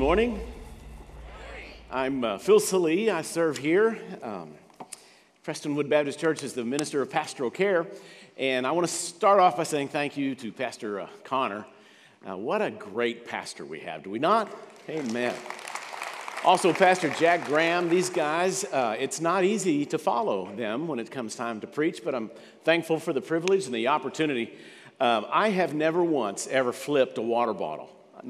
morning. I'm Phil Salee. I serve here. Prestonwood Baptist Church is the minister of pastoral care. And I want to start off by saying thank you to Pastor Connor. What a great pastor we have, do we not? Amen. Also, Pastor Jack Graham, these guys, it's not easy to follow them when it comes time to preach, but I'm thankful for the privilege and the opportunity. I have never once ever flipped a water bottle.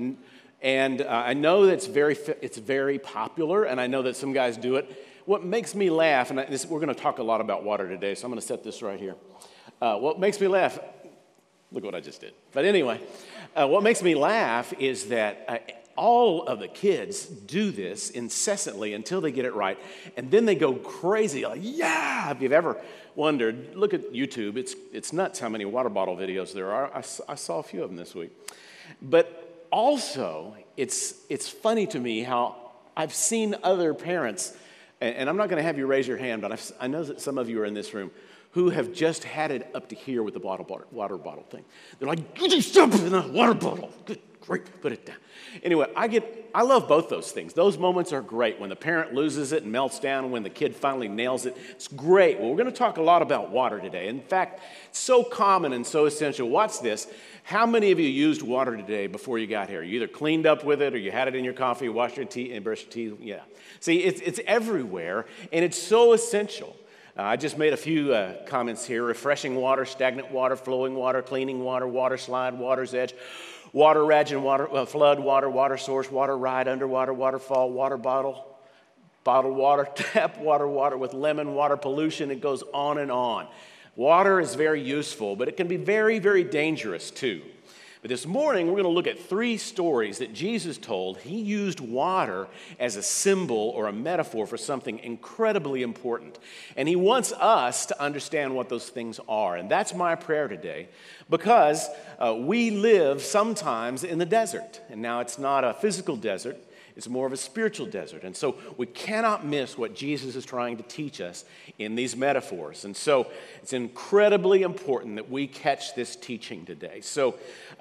And I know that it's very popular, and I know that some guys do it. What makes me laugh, and we're going to talk a lot about water today, so I'm going to set this right here. What makes me laugh, look what I just did. But anyway, what makes me laugh is that all of the kids do this incessantly until they get it right, and then they go crazy, like, yeah! If you've ever wondered, look at YouTube. It's nuts how many water bottle videos there are. I saw a few of them this week. But also, it's funny to me how I've seen other parents, and I'm not going to have you raise your hand, but I know that some of you are in this room who have just had it up to here with the water bottle thing. They're like, you just dump it in a water bottle. Good, great, put it down. Anyway, I love both those things. Those moments are great. When the parent loses it and melts down, when the kid finally nails it, it's great. Well, we're going to talk a lot about water today. In fact, it's so common and so essential. Watch this. How many of you used water today before you got here? You either cleaned up with it or you had it in your coffee, washed your teeth, and brushed your teeth. Yeah. See, it's everywhere, and it's so essential. I just made a few comments here. Refreshing water, stagnant water, flowing water, cleaning water, water slide, water's edge, water rage and water, flood water, water source, water ride, underwater, waterfall, water bottle, bottled water, tap water with lemon, water pollution. It goes on and on. Water is very useful, but it can be very, very dangerous too. But this morning, we're going to look at 3 stories that Jesus told. He used water as a symbol or a metaphor for something incredibly important. And he wants us to understand what those things are. And that's my prayer today, because we live sometimes in the desert. And now it's not a physical desert. It's more of a spiritual desert. And so we cannot miss what Jesus is trying to teach us in these metaphors. And so it's incredibly important that we catch this teaching today. So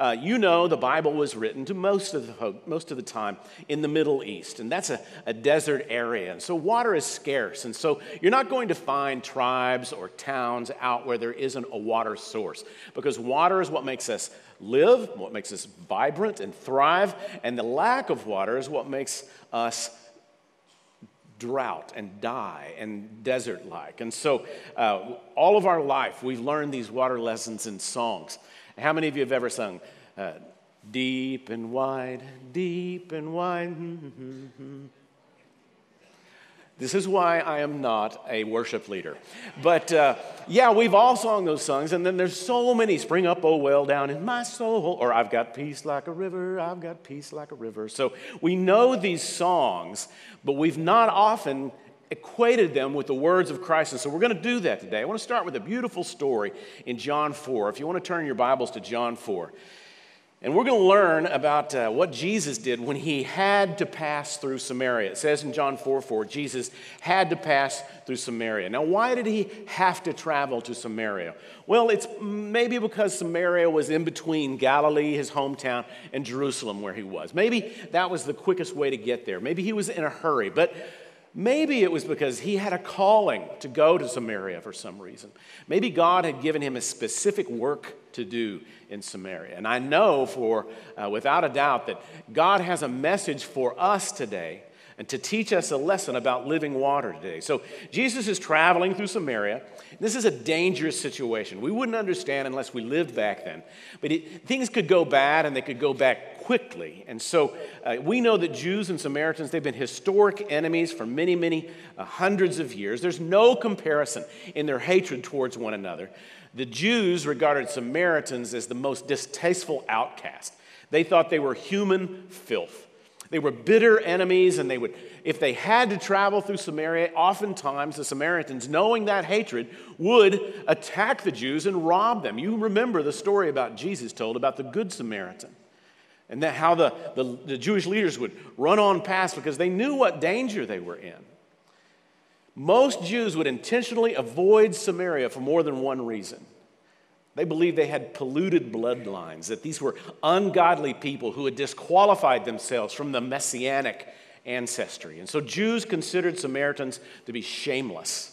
the Bible was written to most of the time in the Middle East. And that's a desert area. And so water is scarce. And so you're not going to find tribes or towns out where there isn't a water source. Because water is what makes us live, what makes us vibrant and thrive, and the lack of water is what makes us drought and die and desert-like. And so all of our life, we've learned these water lessons in songs. How many of you have ever sung, deep and wide, This is why I am not a worship leader. But we've all sung those songs, and then there's so many. Spring up, oh well, down in my soul, or I've got peace like a river, I've got peace like a river. So we know these songs, but we've not often equated them with the words of Christ. And so we're going to do that today. I want to start with a beautiful story in John 4. If you want to turn your Bibles to John 4. And we're going to learn about what Jesus did when he had to pass through Samaria. It says in John 4:4, Jesus had to pass through Samaria. Now, why did he have to travel to Samaria? Well, it's maybe because Samaria was in between Galilee, his hometown, and Jerusalem, where he was. Maybe that was the quickest way to get there. Maybe he was in a hurry. But maybe it was because he had a calling to go to Samaria for some reason. Maybe God had given him a specific work to do in Samaria. And I know without a doubt that God has a message for us today and to teach us a lesson about living water today. So Jesus is traveling through Samaria. This is a dangerous situation. We wouldn't understand unless we lived back then. But things could go bad, and they could go back quickly. And so we know that Jews and Samaritans, they've been historic enemies for many, many hundreds of years. There's no comparison in their hatred towards one another. The Jews regarded Samaritans as the most distasteful outcast. They thought they were human filth. They were bitter enemies, and if they had to travel through Samaria, oftentimes the Samaritans, knowing that hatred, would attack the Jews and rob them. You remember the story about Jesus told about the Good Samaritan, and that how the Jewish leaders would run on past because they knew what danger they were in. Most Jews would intentionally avoid Samaria for more than one reason. They believed they had polluted bloodlines, that these were ungodly people who had disqualified themselves from the messianic ancestry. And so Jews considered Samaritans to be shameless.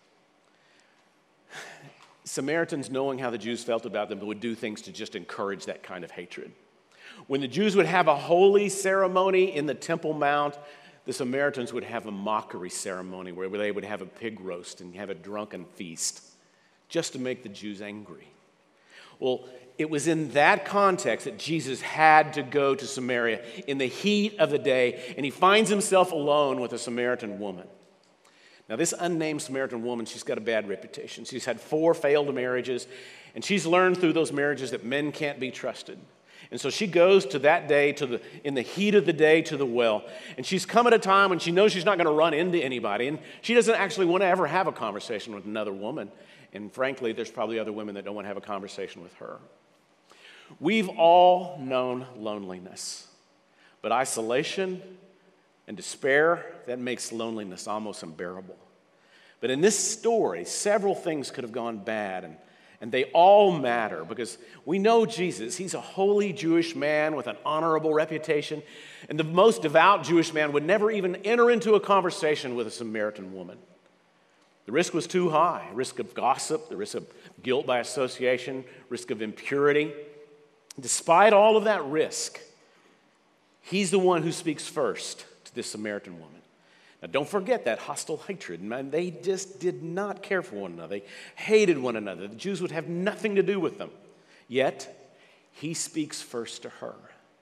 Samaritans, knowing how the Jews felt about them, would do things to just encourage that kind of hatred. When the Jews would have a holy ceremony in the Temple Mount, the Samaritans would have a mockery ceremony where they would have a pig roast and have a drunken feast just to make the Jews angry. Well, it was in that context that Jesus had to go to Samaria in the heat of the day, and he finds himself alone with a Samaritan woman. Now, this unnamed Samaritan woman, she's got a bad reputation. She's had 4 failed marriages, and she's learned through those marriages that men can't be trusted. And so she goes to that day, in the heat of the day, to the well. And she's come at a time when she knows she's not going to run into anybody, and she doesn't actually want to ever have a conversation with another woman. And frankly, there's probably other women that don't want to have a conversation with her. We've all known loneliness, but isolation and despair, that makes loneliness almost unbearable. But in this story, several things could have gone bad, and they all matter because we know Jesus. He's a holy Jewish man with an honorable reputation, and the most devout Jewish man would never even enter into a conversation with a Samaritan woman. The risk was too high, risk of gossip, the risk of guilt by association, risk of impurity. Despite all of that risk, he's the one who speaks first to this Samaritan woman. Now, don't forget that hostile hatred. Man, they just did not care for one another. They hated one another. The Jews would have nothing to do with them. Yet, he speaks first to her.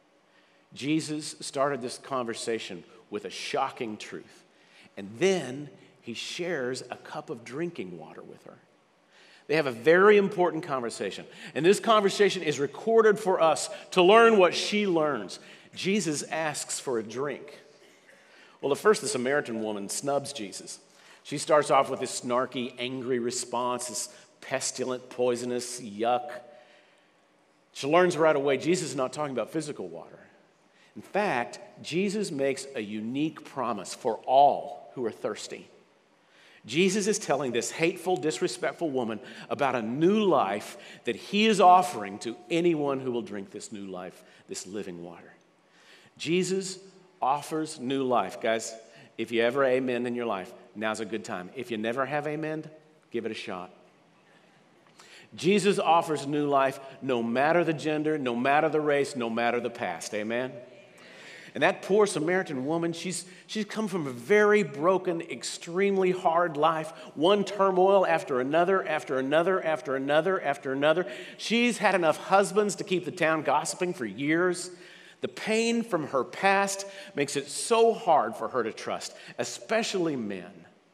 Jesus started this conversation with a shocking truth. And then he shares a cup of drinking water with her. They have a very important conversation. And this conversation is recorded for us to learn what she learns. Jesus asks for a drink. Well, at first, the Samaritan woman snubs Jesus. She starts off with this snarky, angry response, this pestilent, poisonous yuck. She learns right away Jesus is not talking about physical water. In fact, Jesus makes a unique promise for all who are thirsty. Jesus is telling this hateful, disrespectful woman about a new life that he is offering to anyone who will drink this new life, this living water. Jesus offers new life. Guys, if you ever amen in your life, now's a good time. If you never have amen, give it a shot. Jesus offers new life no matter the gender, no matter the race, no matter the past. Amen? And that poor Samaritan woman, she's come from a very broken, extremely hard life, one turmoil after another, after another, after another, after another. She's had enough husbands to keep the town gossiping for years. The pain from her past makes it so hard for her to trust, especially men.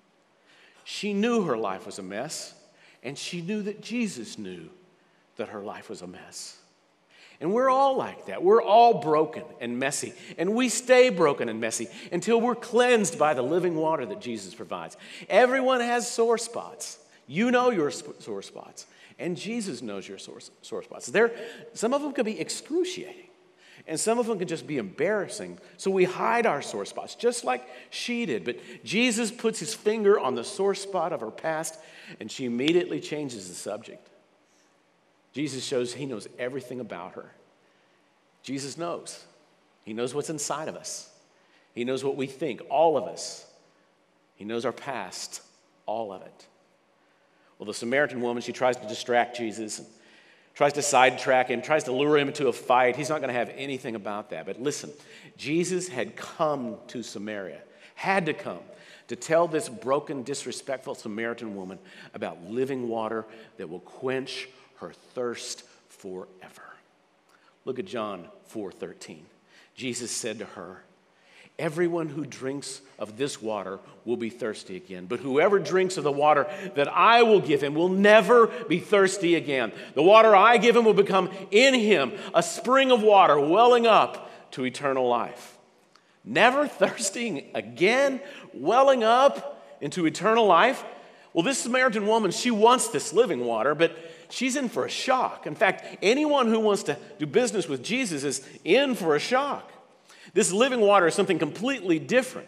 She knew her life was a mess, and she knew that Jesus knew that her life was a mess. And we're all like that. We're all broken and messy. And we stay broken and messy until we're cleansed by the living water that Jesus provides. Everyone has sore spots. You know your sore spots. And Jesus knows your sore spots. Some of them can be excruciating. And some of them can just be embarrassing. So we hide our sore spots, just like she did. But Jesus puts his finger on the sore spot of her past, and she immediately changes the subject. Jesus shows he knows everything about her. Jesus knows. He knows what's inside of us. He knows what we think, all of us. He knows our past, all of it. Well, the Samaritan woman, she tries to distract Jesus, tries to sidetrack him, tries to lure him into a fight. He's not going to have anything about that. But listen, Jesus had come to Samaria, had to come, to tell this broken, disrespectful Samaritan woman about living water that will quench her thirst forever. Look at John 4:13. Jesus said to her, "Everyone who drinks of this water will be thirsty again, but whoever drinks of the water that I will give him will never be thirsty again. The water I give him will become in him a spring of water welling up to eternal life." Never thirsty again, welling up into eternal life. Well, this Samaritan woman, she wants this living water, but she's in for a shock. In fact, anyone who wants to do business with Jesus is in for a shock. This living water is something completely different.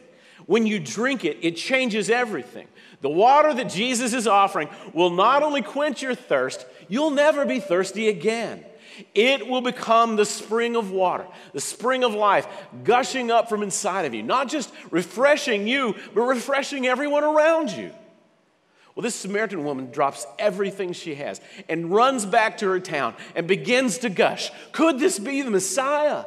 When you drink it, it changes everything. The water that Jesus is offering will not only quench your thirst, you'll never be thirsty again. It will become the spring of water, the spring of life, gushing up from inside of you, not just refreshing you, but refreshing everyone around you. Well, this Samaritan woman drops everything she has and runs back to her town and begins to gush. Could this be the Messiah?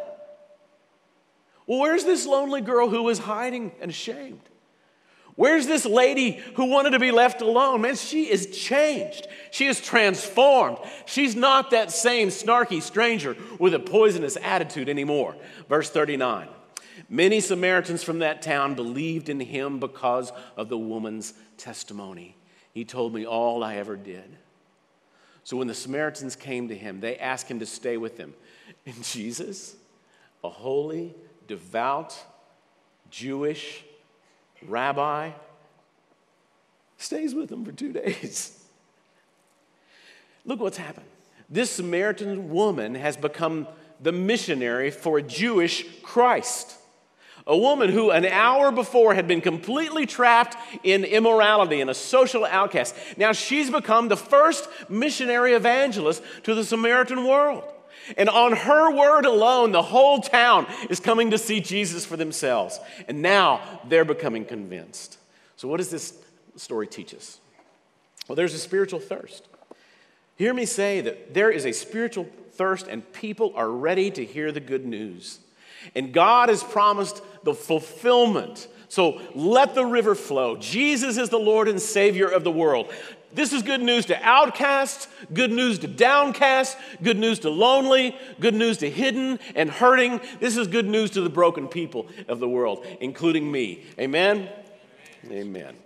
Well, where's this lonely girl who was hiding and ashamed? Where's this lady who wanted to be left alone? Man, she is changed. She is transformed. She's not that same snarky stranger with a poisonous attitude anymore. Verse 39, many Samaritans from that town believed in him because of the woman's testimony. He told me all I ever did. So when the Samaritans came to him, they asked him to stay with them. And Jesus, a holy, devout, Jewish rabbi, stays with them for 2 days. Look what's happened. This Samaritan woman has become the missionary for a Jewish Christ. A woman who an hour before had been completely trapped in immorality and a social outcast. Now she's become the first missionary evangelist to the Samaritan world. And on her word alone, the whole town is coming to see Jesus for themselves. And now they're becoming convinced. So what does this story teach us? Well, there's a spiritual thirst. Hear me say that there is a spiritual thirst and people are ready to hear the good news. And God has promised the fulfillment. So let the river flow. Jesus is the Lord and Savior of the world. This is good news to outcasts, good news to downcast, good news to lonely, good news to hidden and hurting. This is good news to the broken people of the world, including me. Amen? Amen.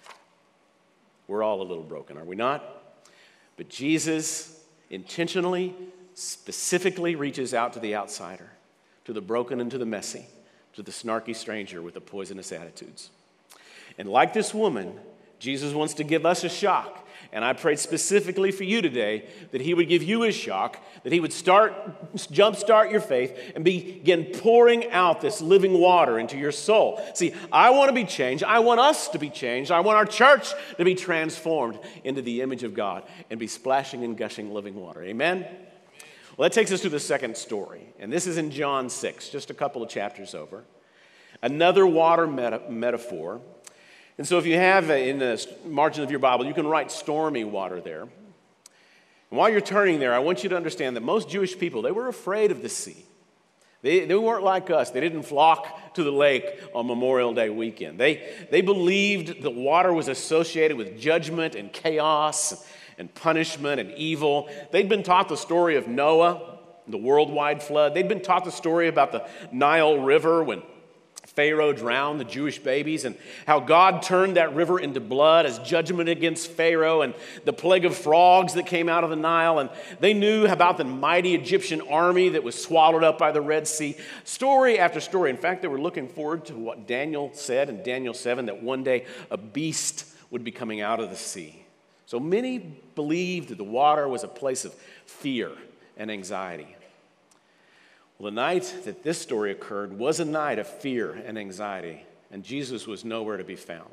We're all a little broken, are we not? But Jesus intentionally, specifically reaches out to the outsider, to the broken and to the messy, to the snarky stranger with the poisonous attitudes. And like this woman, Jesus wants to give us a shock. And I prayed specifically for you today that he would give you a shock, that he would jumpstart your faith and begin pouring out this living water into your soul. See, I want to be changed. I want us to be changed. I want our church to be transformed into the image of God and be splashing and gushing living water. Amen? Well, that takes us to the second story. And this is in John 6, just a couple of chapters over. Another water metaphor. And so if you have in the margin of your Bible, you can write stormy water there. And while you're turning there, I want you to understand that most Jewish people, they were afraid of the sea. They weren't like us. They didn't flock to the lake on Memorial Day weekend. They believed the water was associated with judgment and chaos and punishment and evil. They'd been taught the story of Noah, the worldwide flood. They'd been taught the story about the Nile River when Pharaoh drowned the Jewish babies and how God turned that river into blood as judgment against Pharaoh and the plague of frogs that came out of the Nile. And they knew about the mighty Egyptian army that was swallowed up by the Red Sea. Story after story. In fact, they were looking forward to what Daniel said in Daniel 7, that one day a beast would be coming out of the sea. So many believed that the water was a place of fear and anxiety. Well, the night that this story occurred was a night of fear and anxiety, and Jesus was nowhere to be found.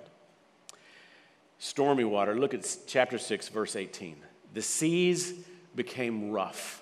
Stormy water. Look at chapter 6, verse 18. The seas became rough.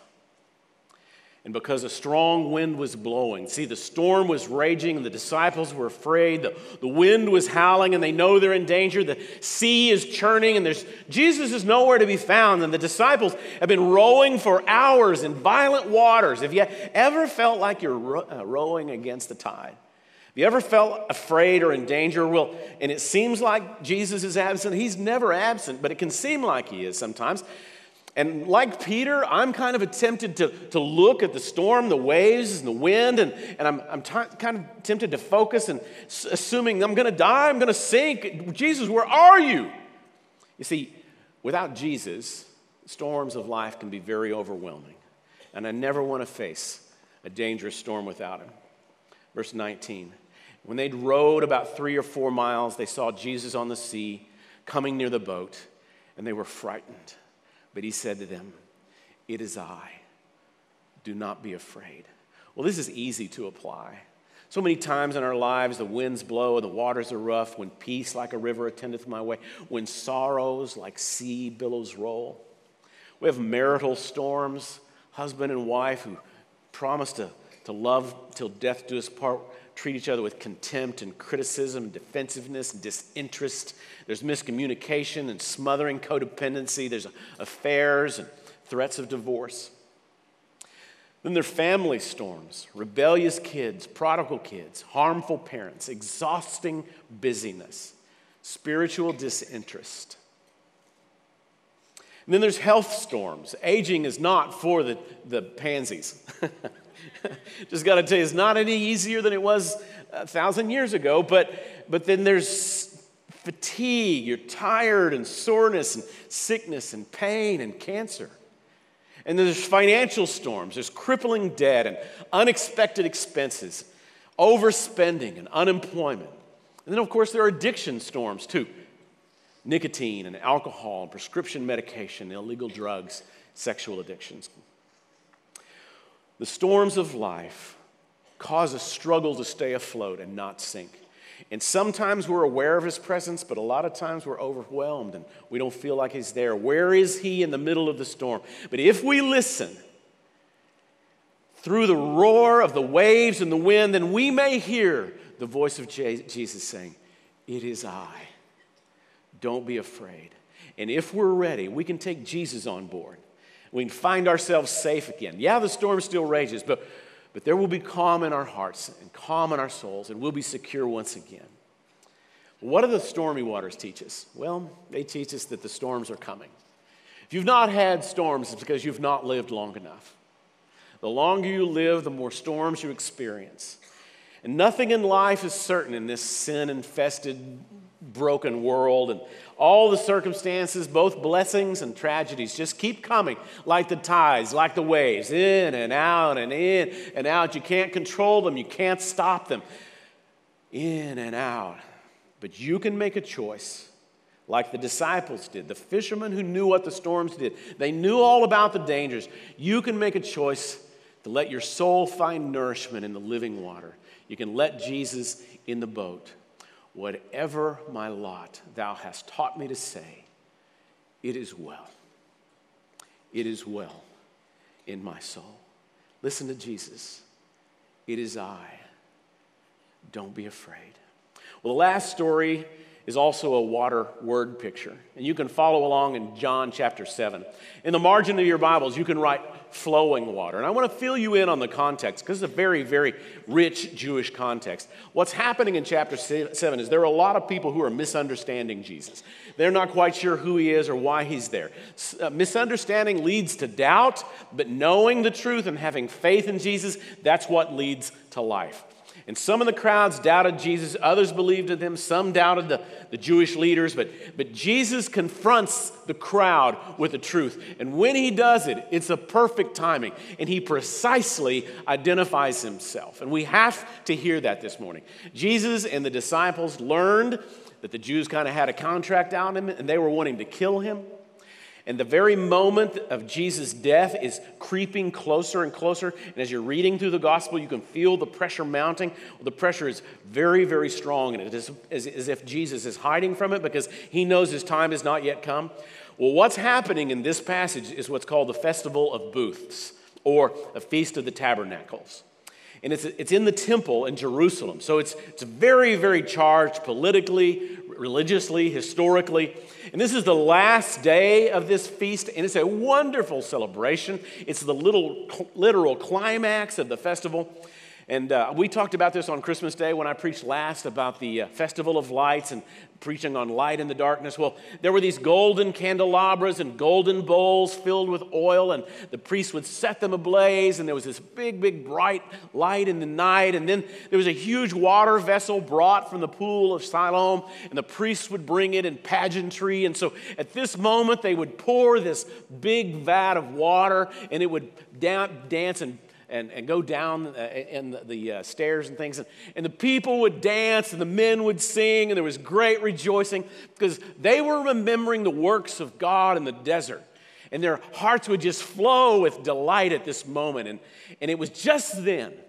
And because a strong wind was blowing, see, the storm was raging, and the disciples were afraid. The wind was howling, and they know they're in danger. The sea is churning, and Jesus is nowhere to be found. And the disciples have been rowing for hours in violent waters. Have you ever felt like you're rowing against the tide? Have you ever felt afraid or in danger? Well, and it seems like Jesus is absent. He's never absent, but it can seem like he is sometimes. And like Peter, I'm kind of tempted to look at the storm, the waves, and the wind, and I'm kind of tempted to focus and assuming I'm going to die, I'm going to sink. Jesus, where are you? You see, without Jesus, storms of life can be very overwhelming. And I never want to face a dangerous storm without him. Verse 19, when they'd rowed about 3 or 4 miles, they saw Jesus on the sea coming near the boat, and they were frightened. But he said to them, "It is I. Do not be afraid." Well, this is easy to apply. So many times in our lives, the winds blow and the waters are rough, when peace like a river attendeth my way, when sorrows like sea billows roll. We have marital storms, husband and wife who promise to love till death do us part, treat each other with contempt and criticism, defensiveness, and disinterest. There's miscommunication and smothering codependency. There's affairs and threats of divorce. Then there are family storms, rebellious kids, prodigal kids, harmful parents, exhausting busyness, spiritual disinterest. And then there's health storms. Aging is not for the pansies. Just got to tell you, it's not any easier than it was 1,000 years ago, but then there's fatigue. You're tired, and soreness and sickness and pain and cancer. And then there's financial storms. There's crippling debt and unexpected expenses, overspending and unemployment. And then, of course, there are addiction storms, too. Nicotine and alcohol, prescription medication, illegal drugs, sexual addictions. The storms of life cause a struggle to stay afloat and not sink. And sometimes we're aware of his presence, but a lot of times we're overwhelmed and we don't feel like he's there. Where is he in the middle of the storm? But if we listen through the roar of the waves and the wind, then we may hear the voice of Jesus saying, "It is I. Don't be afraid." And if we're ready, we can take Jesus on board. We can find ourselves safe again. Yeah, the storm still rages, but there will be calm in our hearts and calm in our souls, and we'll be secure once again. What do the stormy waters teach us? Well, they teach us that the storms are coming. If you've not had storms, it's because you've not lived long enough. The longer you live, the more storms you experience. And nothing in life is certain in this sin-infested, broken world, and all the circumstances, both blessings and tragedies, just keep coming like the tides, like the waves, in and out and in and out. You can't control them. You can't stop them. In and out. But you can make a choice like the disciples did, the fishermen who knew what the storms did. They knew all about the dangers. You can make a choice to let your soul find nourishment in the living water. You can let Jesus in the boat. Whatever my lot, thou hast taught me to say, it is well. It is well in my soul. Listen to Jesus. It is I. Don't be afraid. Well, the last story is also a water word picture. And you can follow along in John chapter 7. In the margin of your Bibles, you can write flowing water. And I want to fill you in on the context because it's a very, very rich Jewish context. What's happening in chapter 7 is there are a lot of people who are misunderstanding Jesus. They're not quite sure who he is or why he's there. Misunderstanding leads to doubt, but knowing the truth and having faith in Jesus, that's what leads to life. And some of the crowds doubted Jesus. Others believed in him. Some doubted the Jewish leaders. But Jesus confronts the crowd with the truth. And when he does it, it's a perfect timing. And he precisely identifies himself. And we have to hear that this morning. Jesus and the disciples learned that the Jews kind of had a contract on him, and they were wanting to kill him. And the very moment of Jesus' death is creeping closer and closer. And as you're reading through the gospel, you can feel the pressure mounting. Well, the pressure is very, very strong. And it is as if Jesus is hiding from it because he knows his time has not yet come. Well, what's happening in this passage is what's called the Festival of Booths, or the Feast of the Tabernacles. And it's in the temple in Jerusalem. So it's very, very charged politically, religiously, historically. And this is the last day of this feast, and it's a wonderful celebration. It's the literal climax of the festival. And we talked about this on Christmas Day when I preached last about the Festival of Lights and preaching on light in the darkness. Well, there were these golden candelabras and golden bowls filled with oil, and the priest would set them ablaze, and there was this big, big, bright light in the night. And then there was a huge water vessel brought from the pool of Siloam, and the priests would bring it in pageantry. And so at this moment, they would pour this big vat of water, and it would dance and go down in the stairs and things. And the people would dance and the men would sing, and there was great rejoicing because they were remembering the works of God in the desert. And their hearts would just flow with delight at this moment. And it was just then,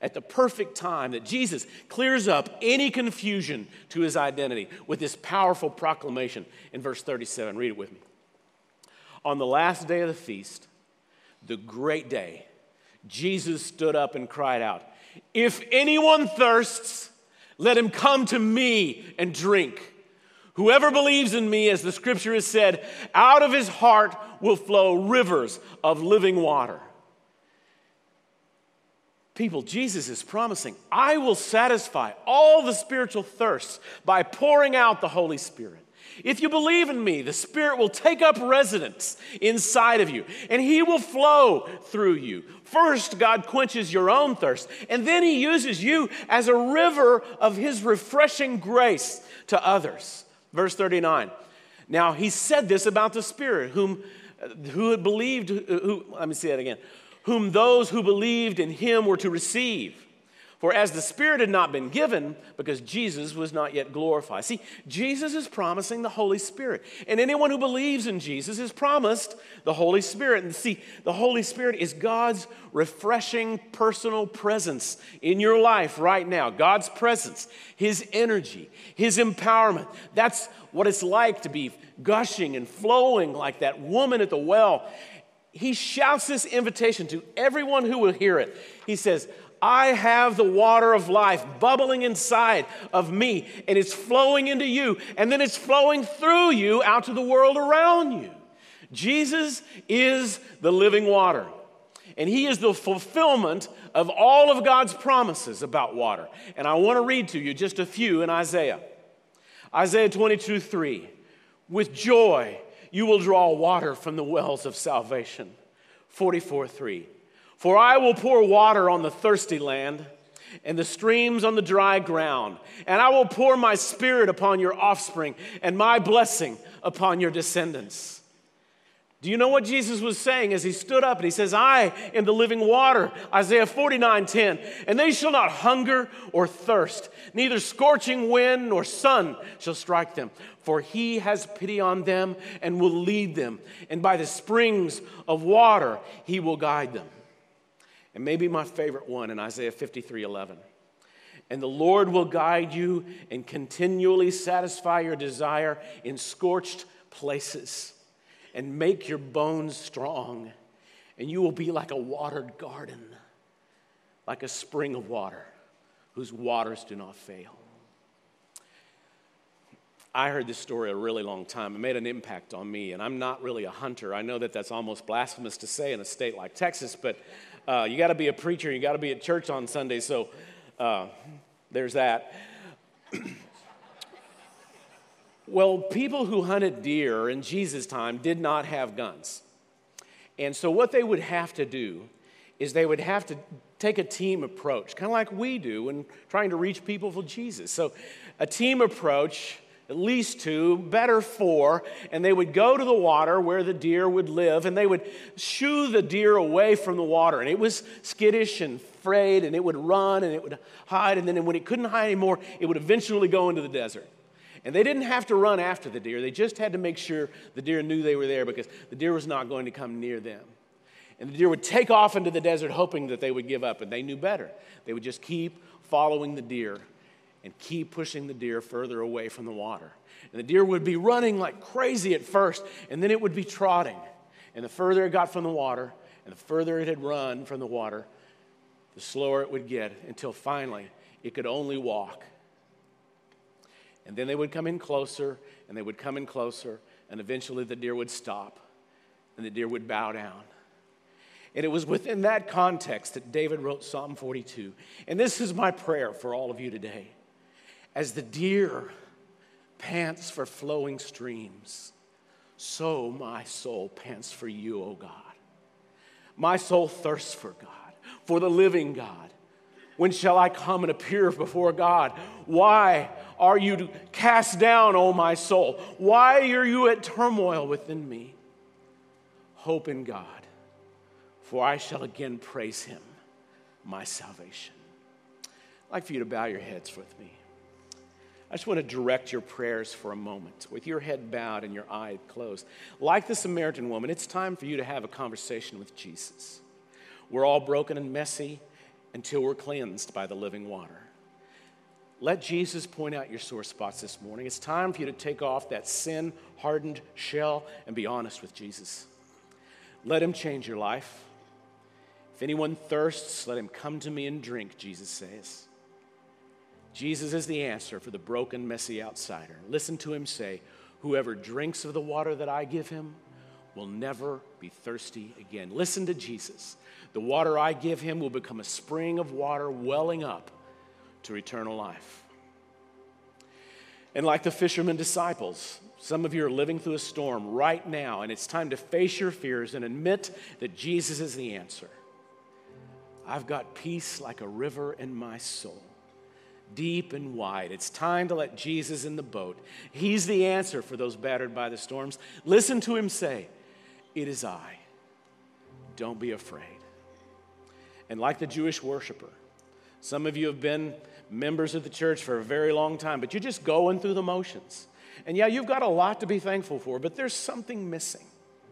at the perfect time that Jesus clears up any confusion to his identity with this powerful proclamation in verse 37. Read it with me. On the last day of the feast, the great day, Jesus stood up and cried out, "If anyone thirsts, let him come to me and drink. Whoever believes in me, as the scripture has said, out of his heart will flow rivers of living water." People, Jesus is promising, I will satisfy all the spiritual thirsts by pouring out the Holy Spirit. If you believe in me, the Spirit will take up residence inside of you, and he will flow through you. First, God quenches your own thirst, and then he uses you as a river of his refreshing grace to others. Verse 39. Now, he said this about the Spirit, whom those who believed in him were to receive. For as the Spirit had not been given, because Jesus was not yet glorified. See, Jesus is promising the Holy Spirit. And anyone who believes in Jesus is promised the Holy Spirit. And see, the Holy Spirit is God's refreshing personal presence in your life right now. God's presence, his energy, his empowerment. That's what it's like to be gushing and flowing like that woman at the well. He shouts this invitation to everyone who will hear it. He says, I have the water of life bubbling inside of me, and it's flowing into you, and then it's flowing through you out to the world around you. Jesus is the living water, and he is the fulfillment of all of God's promises about water. And I want to read to you just a few in Isaiah. Isaiah 22:3. With joy you will draw water from the wells of salvation. 44:3. For I will pour water on the thirsty land and the streams on the dry ground. And I will pour my Spirit upon your offspring and my blessing upon your descendants. Do you know what Jesus was saying as he stood up and he says, I am the living water, Isaiah 49:10. And they shall not hunger or thirst, neither scorching wind nor sun shall strike them. For he has pity on them and will lead them. And by the springs of water he will guide them. And maybe my favorite one in Isaiah 53:11. And the Lord will guide you and continually satisfy your desire in scorched places and make your bones strong. And you will be like a watered garden, like a spring of water whose waters do not fail. I heard this story a really long time. It made an impact on me, and I'm not really a hunter. I know that that's almost blasphemous to say in a state like Texas, but you got to be a preacher. You got to be at church on Sunday, so there's that. Well, people who hunted deer in Jesus' time did not have guns. And so what they would have to do is they would have to take a team approach, kind of like we do when trying to reach people for Jesus. So a team approach, at least 2, better 4, and they would go to the water where the deer would live, and they would shoo the deer away from the water. And it was skittish and afraid, and it would run, and it would hide, and then when it couldn't hide anymore, it would eventually go into the desert. And they didn't have to run after the deer. They just had to make sure the deer knew they were there, because the deer was not going to come near them. And the deer would take off into the desert hoping that they would give up, and they knew better. They would just keep following the deer and keep pushing the deer further away from the water. And the deer would be running like crazy at first, and then it would be trotting. And the further it got from the water, and the further it had run from the water, the slower it would get, until finally it could only walk. And then they would come in closer, and they would come in closer, and eventually the deer would stop, and the deer would bow down. And it was within that context that David wrote Psalm 42. And this is my prayer for all of you today. As the deer pants for flowing streams, so my soul pants for you, O God. My soul thirsts for God, for the living God. When shall I come and appear before God? Why are you cast down, O my soul? Why are you at turmoil within me? Hope in God, for I shall again praise him, my salvation. I'd like for you to bow your heads with me. I just want to direct your prayers for a moment with your head bowed and your eye closed. Like the Samaritan woman, it's time for you to have a conversation with Jesus. We're all broken and messy, until we're cleansed by the living water. Let Jesus point out your sore spots this morning. It's time for you to take off that sin-hardened shell and be honest with Jesus. Let him change your life. If anyone thirsts, let him come to me and drink, Jesus says. Jesus is the answer for the broken, messy outsider. Listen to him say, whoever drinks of the water that I give him will never be thirsty again. Listen to Jesus. The water I give him will become a spring of water welling up to eternal life. And like the fishermen disciples, some of you are living through a storm right now, and it's time to face your fears and admit that Jesus is the answer. I've got peace like a river in my soul, deep and wide. It's time to let Jesus in the boat. He's the answer for those battered by the storms. Listen to him say, it is I. Don't be afraid. And like the Jewish worshiper, some of you have been members of the church for a very long time, but you're just going through the motions. And yeah, you've got a lot to be thankful for, but there's something missing.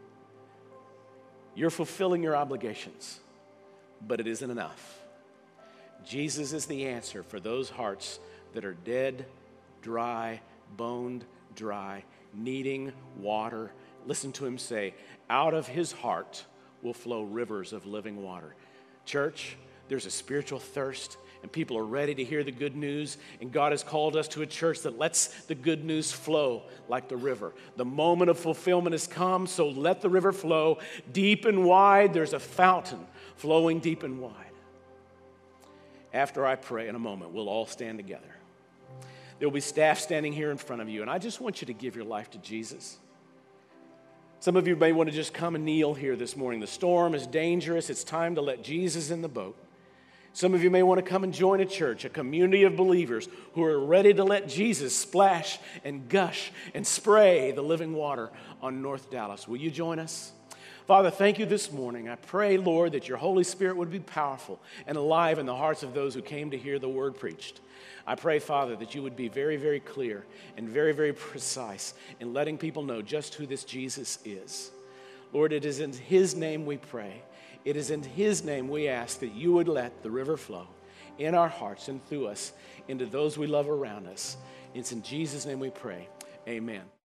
You're fulfilling your obligations, but it isn't enough. Jesus is the answer for those hearts that are dead, dry, boned dry, needing water. Listen to him say, out of his heart will flow rivers of living water. Church, there's a spiritual thirst, and people are ready to hear the good news, and God has called us to a church that lets the good news flow like the river. The moment of fulfillment has come, so let the river flow deep and wide. There's a fountain flowing deep and wide. After I pray in a moment, we'll all stand together. There will be staff standing here in front of you, and I just want you to give your life to Jesus. Some of you may want to just come and kneel here this morning. The storm is dangerous. It's time to let Jesus in the boat. Some of you may want to come and join a church, a community of believers who are ready to let Jesus splash and gush and spray the living water on North Dallas. Will you join us? Father, thank you this morning. I pray, Lord, that your Holy Spirit would be powerful and alive in the hearts of those who came to hear the word preached. I pray, Father, that you would be very, very clear and very, very precise in letting people know just who this Jesus is. Lord, it is in his name we pray. It is in his name we ask that you would let the river flow in our hearts and through us into those we love around us. It's in Jesus' name we pray. Amen.